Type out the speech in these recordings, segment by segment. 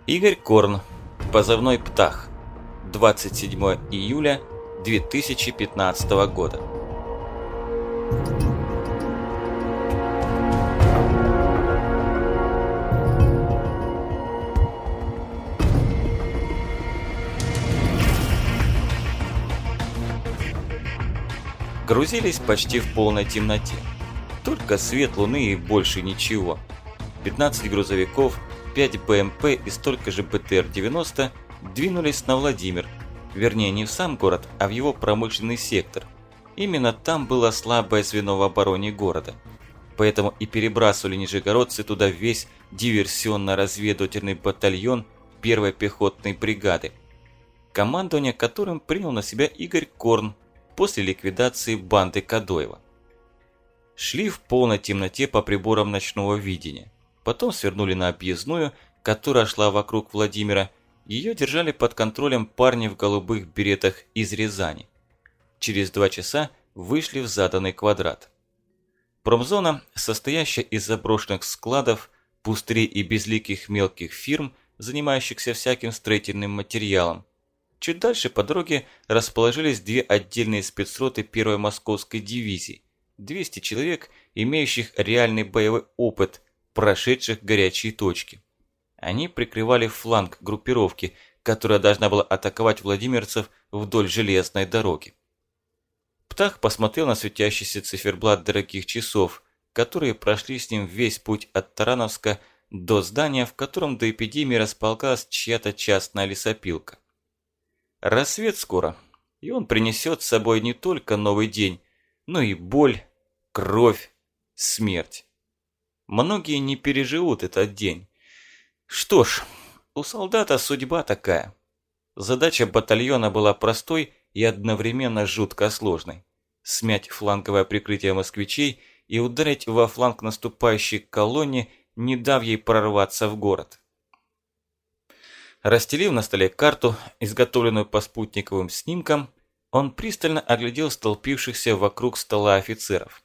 Игорь Корн, позывной «Птах», 27 июля 2015 года. Грузились почти в полной темноте. Только свет луны и больше ничего. 15 грузовиков, 5 БМП и столько же БТР-90 двинулись на Владимир. Вернее, не в сам город, а в его промышленный сектор. Именно там было слабое звено в обороне города. Поэтому и перебрасывали нижегородцы туда весь диверсионно-разведывательный батальон 1-й пехотной бригады, командование которым принял на себя Игорь Корн после ликвидации банды Кадоева. Шли в полной темноте по приборам ночного видения. Потом свернули на объездную, которая шла вокруг Владимира. Ее держали под контролем парни в голубых беретах из Рязани. Через 2 часа вышли в заданный квадрат. Промзона, состоящая из заброшенных складов, пустырей и безликих мелких фирм, занимающихся всяким строительным материалом. Чуть дальше по дороге расположились 2 отдельные спецроты 1-й Московской дивизии, 200 человек, имеющих реальный боевой опыт, прошедших горячие точки. Они прикрывали фланг группировки, которая должна была атаковать владимирцев вдоль железной дороги. Птах посмотрел на светящийся циферблат дорогих часов, которые прошли с ним весь путь от Тарановска до здания, в котором до эпидемии располагалась чья-то частная лесопилка. Рассвет скоро, и он принесет с собой не только новый день, но и боль, кровь, смерть. Многие не переживут этот день. Что ж, у солдата судьба такая. Задача батальона была простой и одновременно жутко сложной. Смять фланговое прикрытие москвичей и ударить во фланг наступающей колонне, не дав ей прорваться в город. Расстелив на столе карту, изготовленную по спутниковым снимкам, он пристально оглядел столпившихся вокруг стола офицеров.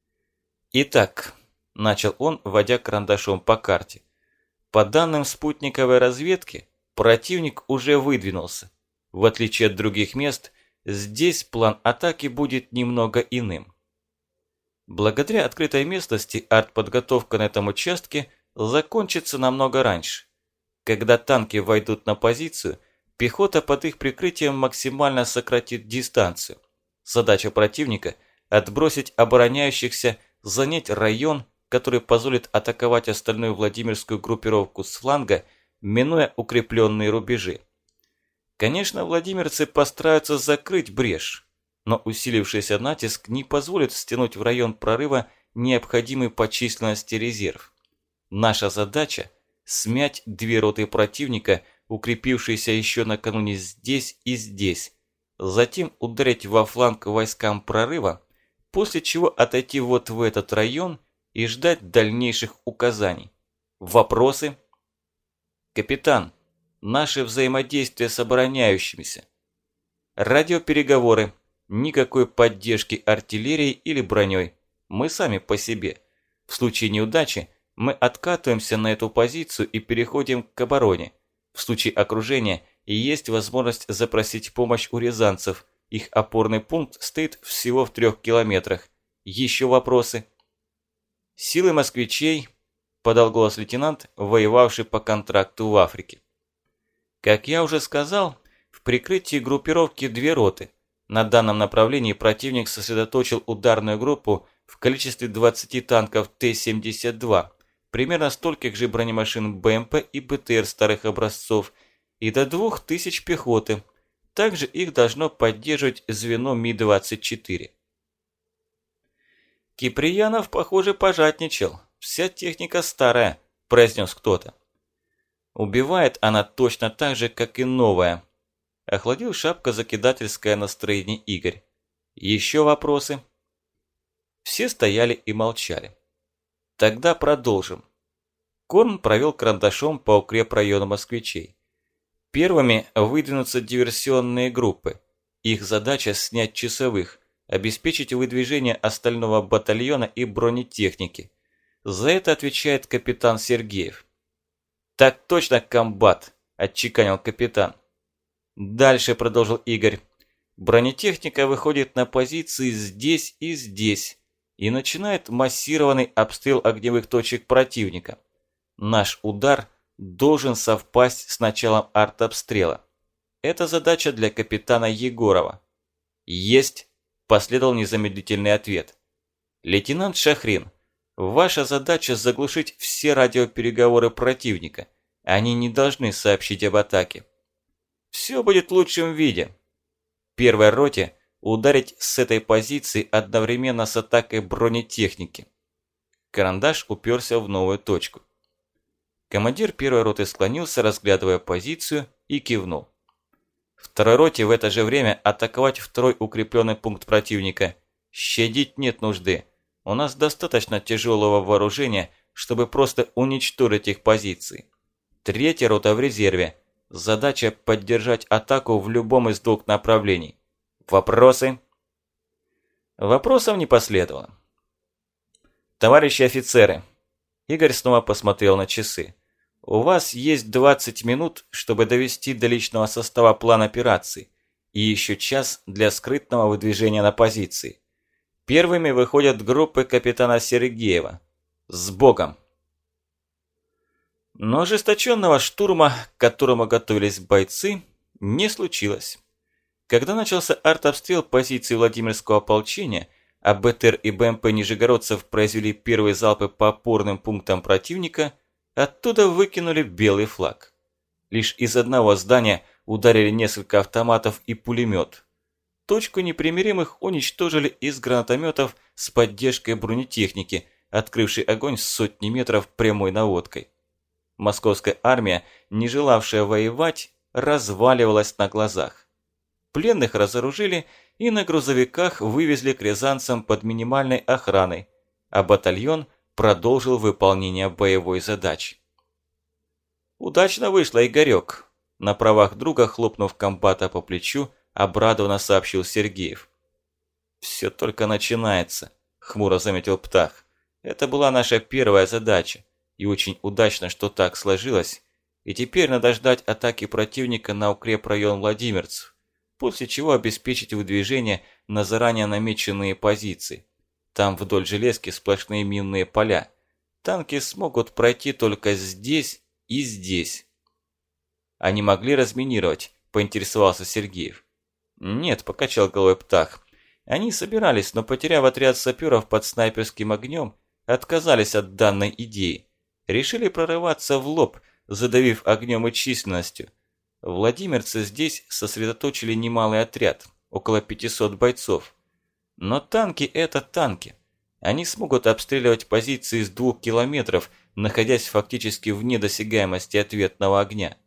«Итак», – начал он, водя карандашом по карте, – «по данным спутниковой разведки, противник уже выдвинулся. В отличие от других мест, здесь план атаки будет немного иным. Благодаря открытой местности артподготовка на этом участке закончится намного раньше. Когда танки войдут на позицию, пехота под их прикрытием максимально сократит дистанцию. Задача противника – отбросить обороняющихся, занять район, который позволит атаковать остальную Владимирскую группировку с фланга, минуя укрепленные рубежи. Конечно, владимирцы постараются закрыть брешь, но усилившийся натиск не позволит стянуть в район прорыва необходимый по численности резерв. Наша задача – смять 2 роты противника, укрепившиеся еще накануне здесь и здесь, затем ударить во фланг войскам прорыва, после чего отойти вот в этот район и ждать дальнейших указаний. Вопросы? Капитан, наше взаимодействие с обороняющимися. Радиопереговоры. Никакой поддержки артиллерией или броней. Мы сами по себе. В случае неудачи мы откатываемся на эту позицию и переходим к обороне. В случае окружения есть возможность запросить помощь у рязанцев. Их опорный пункт стоит всего в 3 километрах. Еще вопросы? Силы москвичей, подал голос лейтенант, воевавший по контракту в Африке. Как я уже сказал, в прикрытии группировки 2 роты. На данном направлении противник сосредоточил ударную группу в количестве 20 танков Т-72, примерно стольких же бронемашин БМП и БТР старых образцов и до 2000 пехоты. Также их должно поддерживать звено Ми-24. «Киприянов, похоже, пожадничал. Вся техника старая», – произнес кто-то. «Убивает она точно так же, как и новая», – охладил шапкозакидательское настроение Игорь. «Еще вопросы?» Все стояли и молчали. «Тогда продолжим». Корн провел карандашом по укрепрайону москвичей. Первыми выдвинутся диверсионные группы. Их задача – снять часовых, обеспечить выдвижение остального батальона и бронетехники. За это отвечает капитан Сергеев. «Так точно, комбат!» – отчеканил капитан. «Дальше», – продолжил Игорь. «Бронетехника выходит на позиции здесь и здесь и начинает массированный обстрел огневых точек противника. Наш удар должен совпасть с началом артобстрела. Это задача для капитана Егорова». «Есть!» – последовал незамедлительный ответ. «Лейтенант Шахрин, ваша задача заглушить все радиопереговоры противника. Они не должны сообщить об атаке. Все будет в лучшем виде. Первой роте ударить с этой позиции одновременно с атакой бронетехники». Карандаш уперся в новую точку. Командир первой роты склонился, разглядывая позицию, и кивнул. «Второй роте в это же время атаковать второй укрепленный пункт противника. Щадить нет нужды. У нас достаточно тяжелого вооружения, чтобы просто уничтожить их позиции. Третья рота в резерве. Задача – поддержать атаку в любом из двух направлений. Вопросы?» Вопросов не последовало. «Товарищи офицеры», Игорь снова посмотрел на часы. «У вас есть 20 минут, чтобы довести до личного состава план операции, и еще час для скрытного выдвижения на позиции. Первыми выходят группы капитана Сергеева. С Богом!» Но ожесточенного штурма, к которому готовились бойцы, не случилось. Когда начался артобстрел позиций Владимирского ополчения, а БТР и БМП нижегородцев произвели первые залпы по опорным пунктам противника, оттуда выкинули белый флаг. Лишь из одного здания ударили несколько автоматов и пулемет. Точку непримиримых уничтожили из гранатометов с поддержкой бронетехники, открывшей огонь с сотни метров прямой наводкой. Московская армия, не желавшая воевать, разваливалась на глазах. Пленных разоружили и на грузовиках вывезли к рязанцам под минимальной охраной, а батальон продолжил выполнение боевой задачи. «Удачно вышло, Игорек», – на правах друга, хлопнув комбата по плечу, обрадованно сообщил Сергеев. «Все только начинается», – хмуро заметил Птах. «Это была наша первая задача, и очень удачно, что так сложилось, и теперь надо ждать атаки противника на укрепрайон Владимирцев, после чего обеспечить выдвижение на заранее намеченные позиции. Там вдоль железки сплошные минные поля. Танки смогут пройти только здесь и здесь». «Они могли разминировать?» – поинтересовался Сергеев. «Нет», – покачал головой Птах. «Они собирались, но, потеряв отряд саперов под снайперским огнем, отказались от данной идеи. Решили прорываться в лоб, задавив огнем и численностью. Владимирцы здесь сосредоточили немалый отряд, около 500 бойцов. Но танки – это танки. Они смогут обстреливать позиции с 2 километров, находясь фактически вне досягаемости ответного огня.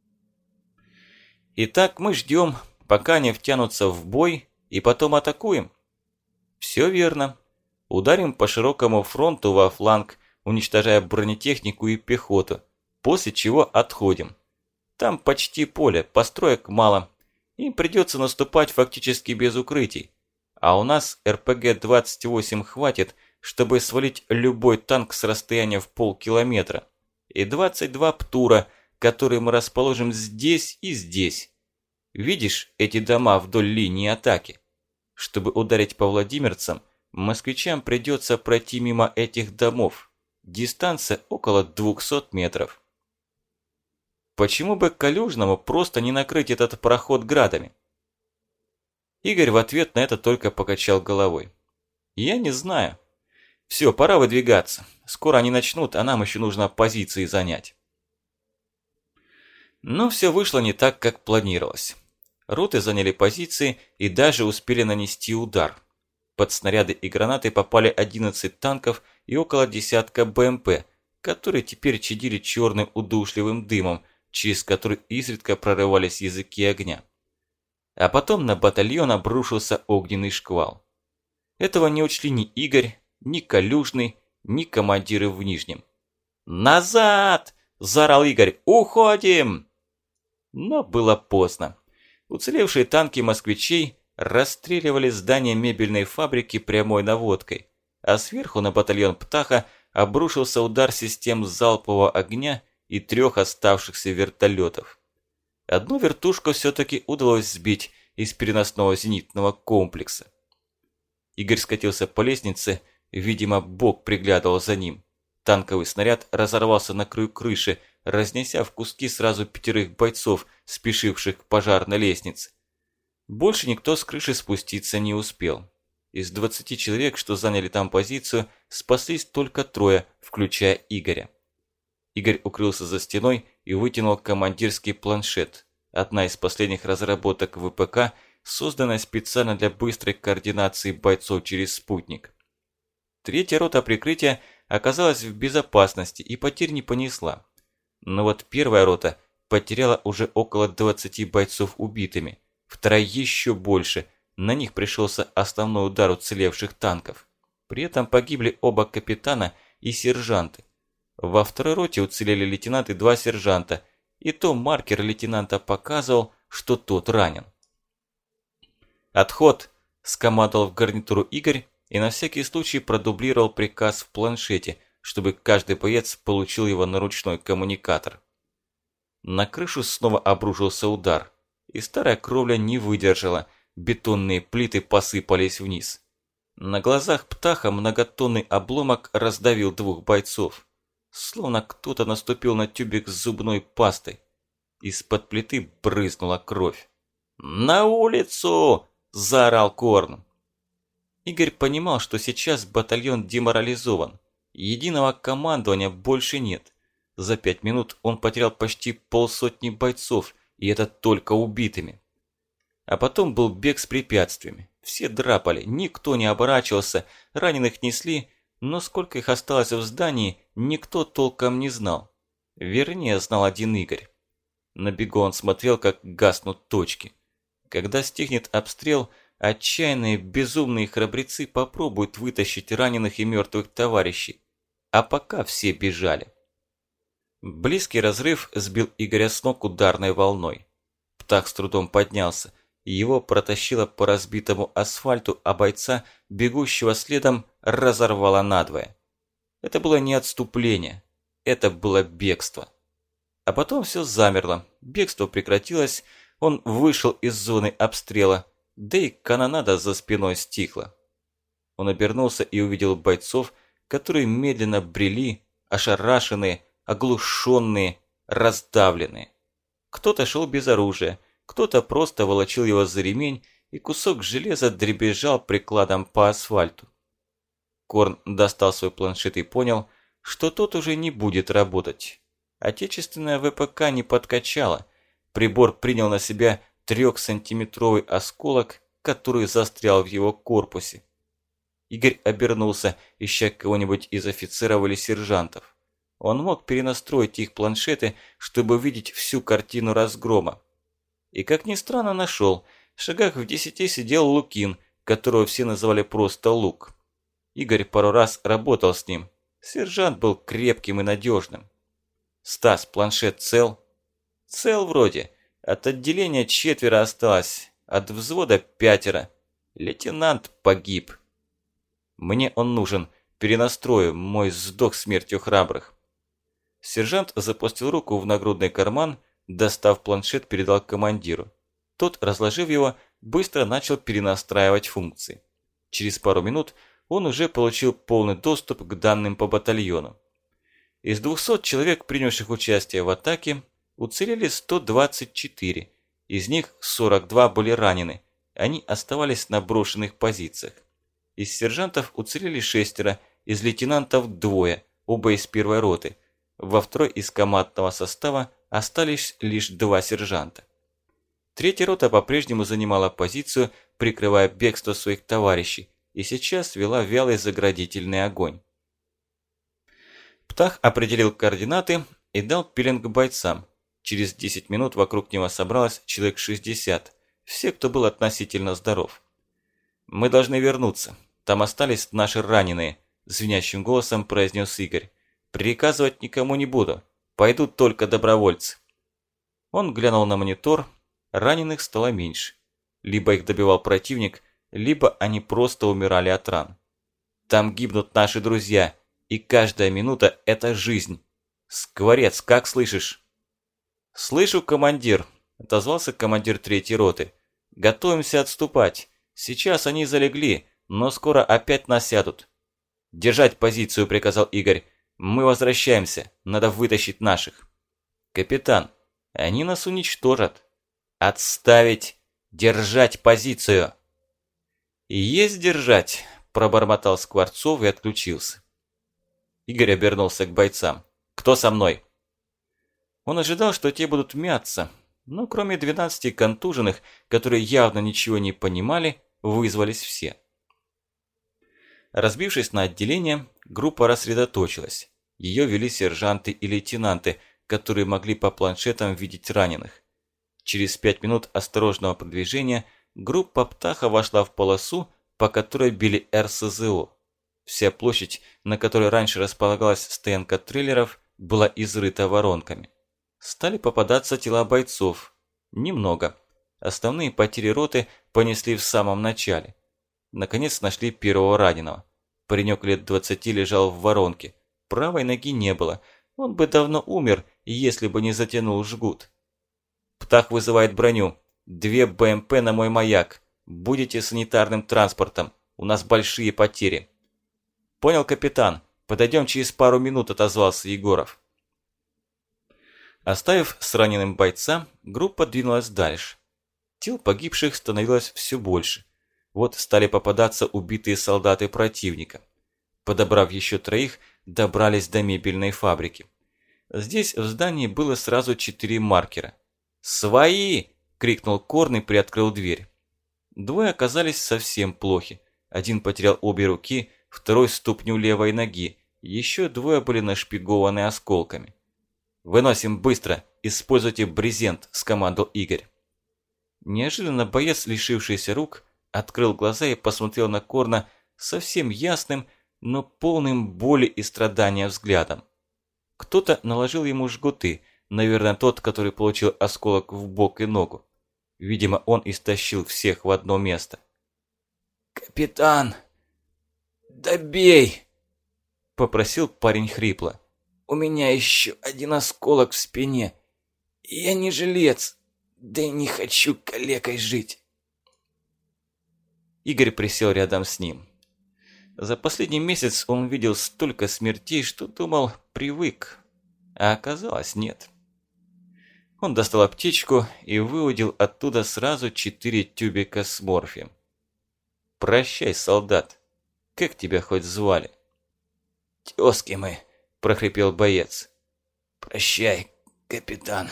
Итак, мы ждем, пока они втянутся в бой, и потом атакуем. Все верно. Ударим по широкому фронту во фланг, уничтожая бронетехнику и пехоту, после чего отходим. Там почти поле, построек мало. Им придется наступать фактически без укрытий. А у нас РПГ-28 хватит, чтобы свалить любой танк с расстояния в полкилометра. И 22 ПТУРа, которые мы расположим здесь и здесь. Видишь эти дома вдоль линии атаки? Чтобы ударить по владимирцам, москвичам придется пройти мимо этих домов. Дистанция около 200 метров. Почему бы Калюжному просто не накрыть этот проход градами? Игорь в ответ на это только покачал головой. Я не знаю. Все, пора выдвигаться. Скоро они начнут, а нам еще нужно позиции занять. Но все вышло не так, как планировалось. Роты заняли позиции и даже успели нанести удар. Под снаряды и гранаты попали 11 танков и около десятка БМП, которые теперь чадили черным удушливым дымом, через который изредка прорывались языки огня. А потом на батальон обрушился огненный шквал. Этого не учли ни Игорь, ни Калюжный, ни командиры в Нижнем. «Назад!» – заорал Игорь. «Уходим!» Но было поздно. Уцелевшие танки москвичей расстреливали здание мебельной фабрики прямой наводкой, а сверху на батальон Птаха обрушился удар систем залпового огня и 3 оставшихся вертолетов. Одну вертушку все-таки удалось сбить из переносного зенитного комплекса. Игорь скатился по лестнице, видимо, Бог приглядывал за ним. Танковый снаряд разорвался на краю крыши, разнеся в куски сразу 5 бойцов, спешивших к пожарной лестнице. Больше никто с крыши спуститься не успел. Из 20 человек, что заняли там позицию, спаслись только 3, включая Игоря. Игорь укрылся за стеной и вытянул командирский планшет. Одна из последних разработок ВПК, созданная специально для быстрой координации бойцов через спутник. 3-я рота прикрытия оказалась в безопасности и потерь не понесла. Но вот 1-я рота потеряла уже около 20 бойцов убитыми, 2-я еще больше, на них пришелся основной удар уцелевших танков. При этом погибли оба капитана и сержанты. Во 2-й роте уцелели лейтенант и 2 сержанта, и то маркер лейтенанта показывал, что тот ранен. «Отход!» – скомандовал в гарнитуру Игорь и на всякий случай продублировал приказ в планшете, чтобы каждый боец получил его на ручной коммуникатор. На крышу снова обрушился удар, и старая кровля не выдержала, бетонные плиты посыпались вниз. На глазах Птаха многотонный обломок раздавил 2 бойцов. Словно кто-то наступил на тюбик с зубной пастой. Из-под плиты брызнула кровь. «На улицу!» – заорал Корн. Игорь понимал, что сейчас батальон деморализован. Единого командования больше нет. За 5 минут он потерял почти 50 бойцов, и это только убитыми. А потом был бег с препятствиями. Все драпали, никто не оборачивался, раненых несли, но сколько их осталось в здании, никто толком не знал. Вернее, знал один Игорь. На бегу он смотрел, как гаснут точки. Когда стихнет обстрел, отчаянные безумные храбрецы попробуют вытащить раненых и мертвых товарищей. А пока все бежали. Близкий разрыв сбил Игоря с ног ударной волной. Птах с трудом поднялся. Его протащило по разбитому асфальту, а бойца, бегущего следом, разорвало надвое. Это было не отступление, это было бегство. А потом все замерло, бегство прекратилось, он вышел из зоны обстрела, да и канонада за спиной стихла. Он обернулся и увидел бойцов, которые медленно брели, ошарашенные, оглушенные, раздавленные. Кто-то шел без оружия, кто-то просто волочил его за ремень, и кусок железа дребезжал прикладом по асфальту. Корн достал свой планшет и понял, что тот уже не будет работать. Отечественная ВПК не подкачала. Прибор принял на себя 3-сантиметровый осколок, который застрял в его корпусе. Игорь обернулся, ища кого-нибудь из офицеров или сержантов. Он мог перенастроить их планшеты, чтобы видеть всю картину разгрома. И, как ни странно, нашел. В шагах в 10 сидел Лукин, которого все называли просто Лук. Игорь пару раз работал с ним. Сержант был крепким и надежным. «Стас, планшет цел?» «Цел вроде. От отделения 4 осталось, от взвода 5. Лейтенант погиб. Мне он нужен. Перенастрою, мой сдох смертью храбрых». Сержант запустил руку в нагрудный карман, достав планшет, передал командиру. Тот, разложив его, быстро начал перенастраивать функции. Через пару минут он уже получил полный доступ к данным по батальону. Из 200 человек, принявших участие в атаке, уцелели 124, из них 42 были ранены, они оставались на брошенных позициях. Из сержантов уцелели 6, из лейтенантов 2, оба из 1-й роты. Во 2-й из командного состава остались лишь 2 сержанта. 3-я рота по-прежнему занимала позицию, прикрывая бегство своих товарищей, и сейчас вела вялый заградительный огонь. Птах определил координаты и дал пеленг бойцам. Через 10 минут вокруг него собралось человек 60, все, кто был относительно здоров. «Мы должны вернуться, там остались наши раненые», – звенящим голосом произнес Игорь. «Приказывать никому не буду, пойдут только добровольцы». Он глянул на монитор, раненых стало меньше. Либо их добивал противник, либо они просто умирали от ран. «Там гибнут наши друзья, и каждая минута – это жизнь. «Скворец, как слышишь?» «Слышу, командир», – отозвался командир 3-й роты. «Готовимся отступать. Сейчас они залегли, но скоро опять насядут». «Держать позицию», – приказал Игорь. «Мы возвращаемся. Надо вытащить наших». «Капитан, они нас уничтожат». «Отставить! Держать позицию!» «Есть держать!» – пробормотал Скворцов и отключился. Игорь обернулся к бойцам. «Кто со мной?» Он ожидал, что те будут мяться, но кроме 12 контуженных, которые явно ничего не понимали, вызвались все. Разбившись на отделения, группа рассредоточилась. Ее вели сержанты и лейтенанты, которые могли по планшетам видеть раненых. Через 5 минут осторожного продвижения группа «Птаха» вошла в полосу, по которой били РСЗО. Вся площадь, на которой раньше располагалась стоянка трейлеров, была изрыта воронками. Стали попадаться тела бойцов. Немного. Основные потери роты понесли в самом начале. Наконец нашли первого раненого. Паренек лет 20 лежал в воронке. Правой ноги не было. Он бы давно умер, если бы не затянул жгут. «Птах вызывает броню. 2 БМП на мой маяк. Будете санитарным транспортом. У нас большие потери». «Понял, капитан. Подойдем через пару минут», – отозвался Егоров. Оставив с раненым бойца, группа двинулась дальше. Тел погибших становилось все больше. Вот стали попадаться убитые солдаты противника. Подобрав еще 3, добрались до мебельной фабрики. Здесь в здании было сразу 4 маркера. «Свои!» – крикнул Корн и приоткрыл дверь. 2 оказались совсем плохи. Один потерял обе руки, второй ступню левой ноги. Еще 2 были нашпигованы осколками. «Выносим быстро! Используйте брезент!» – скомандовал Игорь. Неожиданно боец, лишившийся рук, открыл глаза и посмотрел на Корна совсем ясным, но полным боли и страдания взглядом. Кто-то наложил ему жгуты, наверное, тот, который получил осколок в бок и ногу. Видимо, он истощил всех в одно место. «Капитан, добей!» – попросил парень хрипло. «У меня еще 1 осколок в спине. Я не жилец, да и не хочу калекой жить». Игорь присел рядом с ним. За последний месяц он видел столько смертей, что думал, привык, а оказалось нет. Он достал аптечку и выудил оттуда сразу 4 тюбика с морфием. «Прощай, солдат. Как тебя хоть звали?» «Тёзки мы», – прохрипел боец. «Прощай, капитан».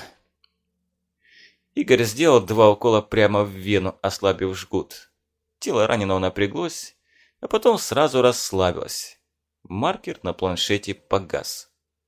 Игорь сделал 2 укола прямо в вену, ослабив жгут. Тело раненого напряглось, а потом сразу расслабилось. Маркер на планшете погас.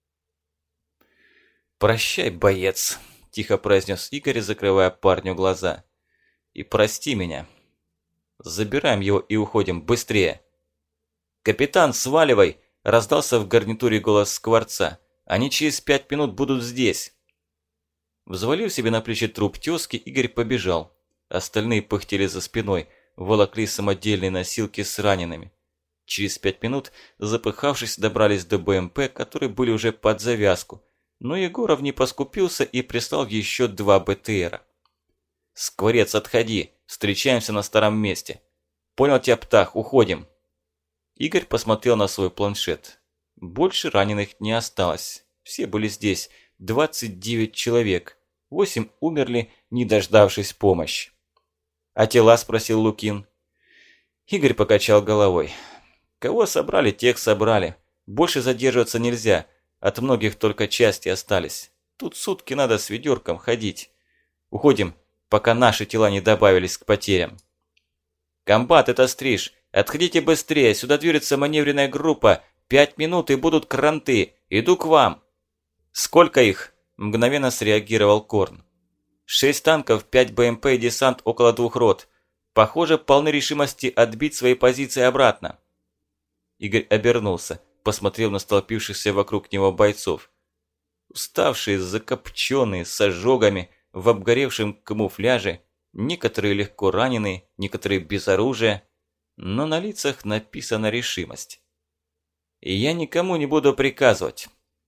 «Прощай, боец», – тихо произнес Игорь, закрывая парню глаза. «И прости меня. Забираем его и уходим быстрее». «Капитан, сваливай!» – раздался в гарнитуре голос Скворца. «Они через 5 минут будут здесь». Взвалив себе на плечи труп тёзки, Игорь побежал. Остальные пыхтели за спиной, волокли самодельные носилки с ранеными. Через 5 минут, запыхавшись, добрались до БМП, которые были уже под завязку, но Егоров не поскупился и прислал еще 2 БТРа. «Скворец, отходи, встречаемся на старом месте. Понял тебя, Птах, уходим». Игорь посмотрел на свой планшет. Больше раненых не осталось, все были здесь, 29 человек, 8 умерли, не дождавшись помощи. «А тела?» – спросил Лукин. Игорь покачал головой. «Кого собрали, тех собрали. Больше задерживаться нельзя. От многих только части остались. Тут сутки надо с ведерком ходить. Уходим, пока наши тела не добавились к потерям». «Комбат, это Стриж. Отходите быстрее. Сюда движется маневренная группа. 5 минут и будут кранты. Иду к вам». «Сколько их?» – мгновенно среагировал Корн. 6 танков, 5 БМП и десант около 2 рот. Похоже, полны решимости отбить свои позиции обратно». Игорь обернулся, посмотрел на столпившихся вокруг него бойцов. Уставшие, закопченные, с ожогами, в обгоревшем камуфляже, некоторые легко раненые, некоторые без оружия, но на лицах написана решимость. «И я никому не буду приказывать.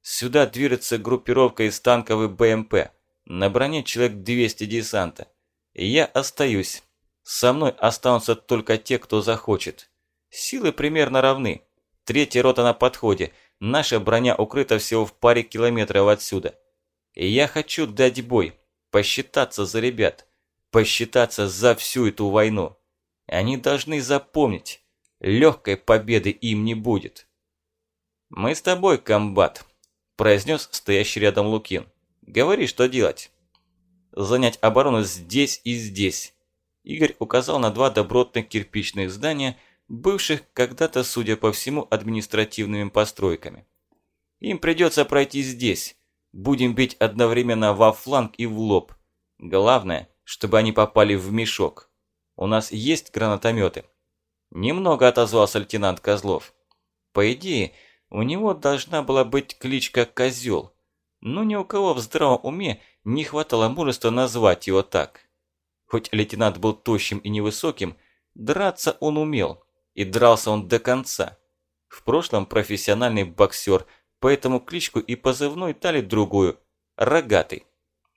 Сюда движется группировка из танков и БМП. На броне человек 200 десанта. И я остаюсь. Со мной останутся только те, кто захочет. Силы примерно равны. 3-я рота на подходе. Наша броня укрыта всего в паре километров отсюда. И я хочу дать бой. Посчитаться за ребят. Посчитаться за всю эту войну. Они должны запомнить. Легкой победы им не будет. «Мы с тобой, комбат», – произнес стоящий рядом Лукин. «Говори, что делать». «Занять оборону здесь и здесь». Игорь указал на 2 добротных кирпичных здания, бывших когда-то, судя по всему, административными постройками. «Им придется пройти здесь. Будем бить одновременно во фланг и в лоб. Главное, чтобы они попали в мешок. У нас есть гранатометы?» Немного отозвался лейтенант Козлов. По идее, у него должна была быть кличка Козел, но ни у кого в здравом уме не хватало мужества назвать его так. Хоть лейтенант был тощим и невысоким, драться он умел, и дрался он до конца. В прошлом профессиональный боксер, поэтому кличку и позывной дали другую – Рогатый.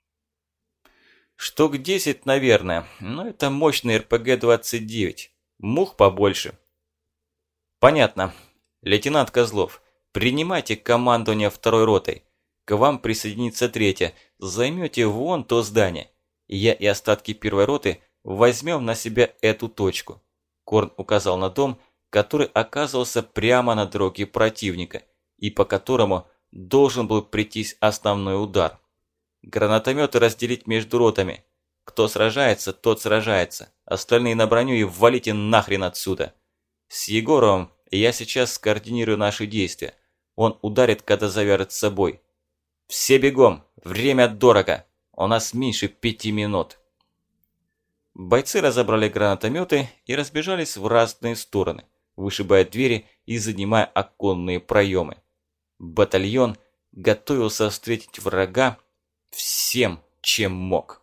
Штук 10, наверное, но это мощный РПГ-29, мух побольше. Понятно. Лейтенант Козлов, принимайте командование 2-й ротой. К вам присоединится 3-я, займете вон то здание. Я и остатки 1-й роты возьмем на себя эту точку. Корн указал на дом, который оказывался прямо на дороге противника, и по которому должен был прийтись основной удар. Гранатометы разделить между ротами. Кто сражается, тот сражается. Остальные на броню и валите нахрен отсюда. С Егоровым я сейчас скоординирую наши действия. Он ударит, когда завяжет с собой. Все бегом, время дорого. У нас меньше 5 минут. Бойцы разобрали гранатометы и разбежались в разные стороны, вышибая двери и занимая оконные проемы. Батальон готовился встретить врага всем, чем мог.